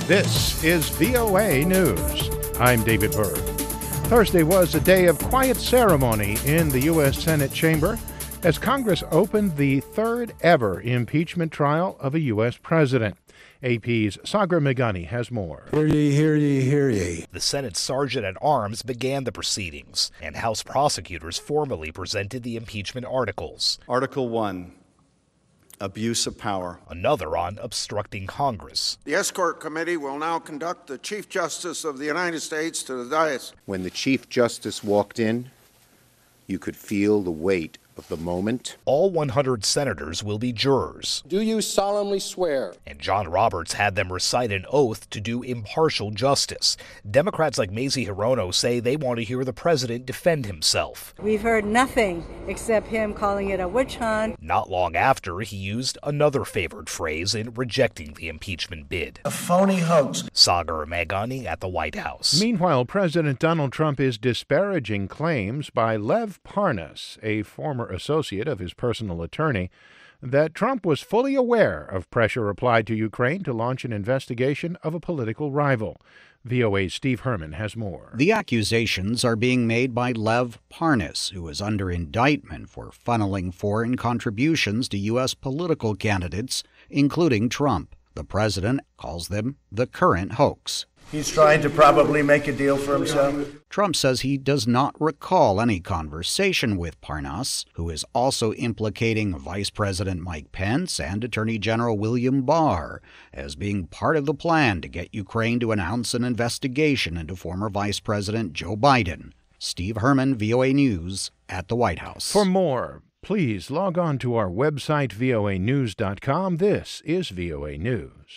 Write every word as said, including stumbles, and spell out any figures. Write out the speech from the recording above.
This is V O A News. I'm David Burr. Thursday was a day of quiet ceremony in the U S Senate chamber as Congress opened the third ever impeachment trial of a U S president. A P's Sagar Meghani has more. Hear ye, hear ye, hear ye. The Senate Sergeant-at-Arms began the proceedings, and House prosecutors formally presented the impeachment articles. Article one, abuse of power. Another on obstructing Congress. The Escort Committee will now conduct the Chief Justice of the United States to the dais. When the Chief Justice walked in, you could feel the weight of the moment. All one hundred senators will be jurors. Do you solemnly swear? And John Roberts had them recite an oath to do impartial justice. Democrats like Mazie Hirono say they want to hear the president defend himself. We've heard nothing except him calling it a witch hunt. Not long after, he used another favored phrase in rejecting the impeachment bid. A phony hoax. Sagar Meghani at the White House. Meanwhile, President Donald Trump is disparaging claims by Lev Parnas, a former associate of his personal attorney, that Trump was fully aware of pressure applied to Ukraine to launch an investigation of a political rival. V O A's Steve Herman has more. The accusations are being made by Lev Parnas, who is under indictment for funneling foreign contributions to U S political candidates, including Trump. The president calls them the current hoax. He's trying to probably make a deal for himself. Trump says he does not recall any conversation with Parnas, who is also implicating Vice President Mike Pence and Attorney General William Barr as being part of the plan to get Ukraine to announce an investigation into former Vice President Joe Biden. Steve Herman, V O A News, at the White House. For more, please log on to our website, V O A news dot com. This is V O A News.